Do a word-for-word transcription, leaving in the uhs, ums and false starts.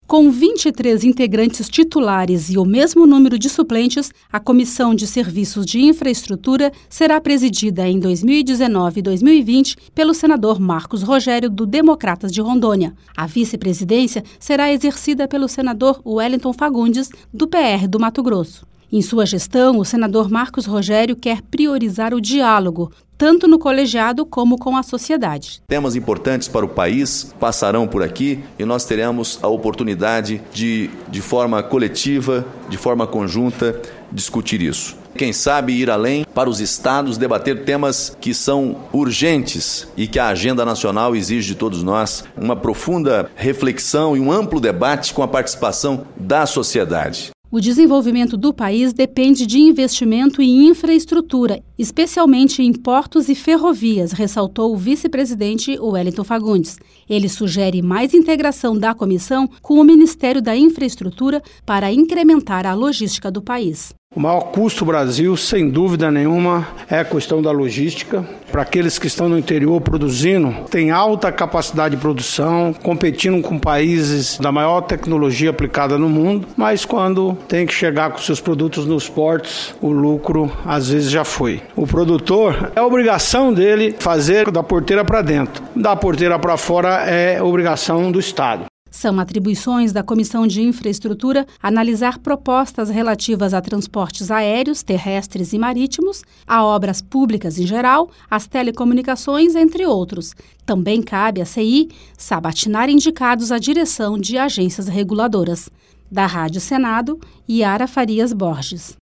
Com vinte e três integrantes titulares e o mesmo número de suplentes, a Comissão de Serviços de Infraestrutura será presidida em dois mil e dezenove e dois mil e vinte pelo senador Marcos Rogério, do Democratas de Rondônia. A vice-presidência será exercida pelo senador Wellington Fagundes, do P R do Mato Grosso. Em sua gestão, o senador Marcos Rogério quer priorizar o diálogo, tanto no colegiado como com a sociedade. Temas importantes para o país passarão por aqui e nós teremos a oportunidade de, de forma coletiva, de forma conjunta, discutir isso. Quem sabe ir além para os estados, debater temas que são urgentes e que a agenda nacional exige de todos nós, uma profunda reflexão e um amplo debate com a participação da sociedade. O desenvolvimento do país depende de investimento em infraestrutura, especialmente em portos e ferrovias, ressaltou o vice-presidente Wellington Fagundes. Ele sugere mais integração da comissão com o Ministério da Infraestrutura para incrementar a logística do país. O maior custo do Brasil, sem dúvida nenhuma, é a questão da logística. Para aqueles que estão no interior produzindo, tem alta capacidade de produção, competindo com países da maior tecnologia aplicada no mundo, mas quando tem que chegar com seus produtos nos portos, o lucro às vezes já foi. O produtor, é obrigação dele fazer da porteira para dentro. Da porteira para fora é obrigação do Estado. São atribuições da Comissão de Infraestrutura analisar propostas relativas a transportes aéreos, terrestres e marítimos, a obras públicas em geral, as telecomunicações, entre outros. Também cabe à C I sabatinar indicados à direção de agências reguladoras. Da Rádio Senado, Yara Farias Borges.